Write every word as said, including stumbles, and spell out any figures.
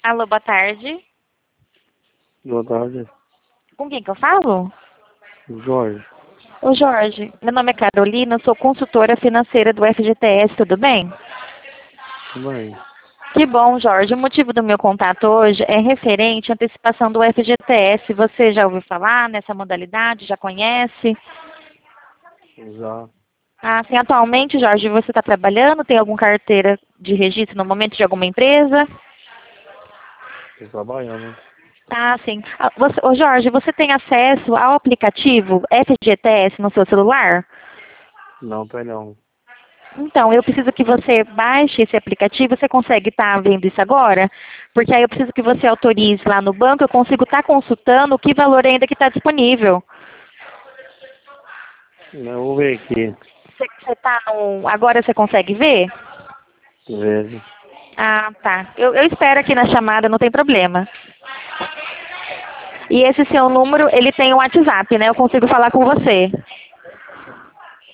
Alô, boa tarde. Boa tarde, Com quem que eu falo? Jorge. Ô, Jorge, meu nome é Carolina, eu sou consultora financeira do F G T S, tudo bem? Tudo bem? Que bom, Jorge. O motivo do meu contato hoje é referente à antecipação do F G T S. Você já ouviu falar nessa modalidade? Já conhece? Já Ah, sim, atualmente, Jorge, você está trabalhando? Tem alguma carteira de registro no momento de alguma empresa? estou trabalhando. Ah, sim. Ah, você, ô, Jorge, você tem acesso ao aplicativo F G T S no seu celular? Não, tem não. Então, eu preciso que você baixe esse aplicativo. Você consegue estar vendo isso agora? Porque aí eu preciso que você autorize lá no banco, eu consigo estar consultando o que valor ainda que está disponível. Eu vou ver aqui. Você, você tá no... Agora você consegue ver? Vejo. Ah, tá. Eu, eu espero aqui na chamada, não tem problema. E esse seu número, ele tem o WhatsApp, né? Eu consigo falar com você.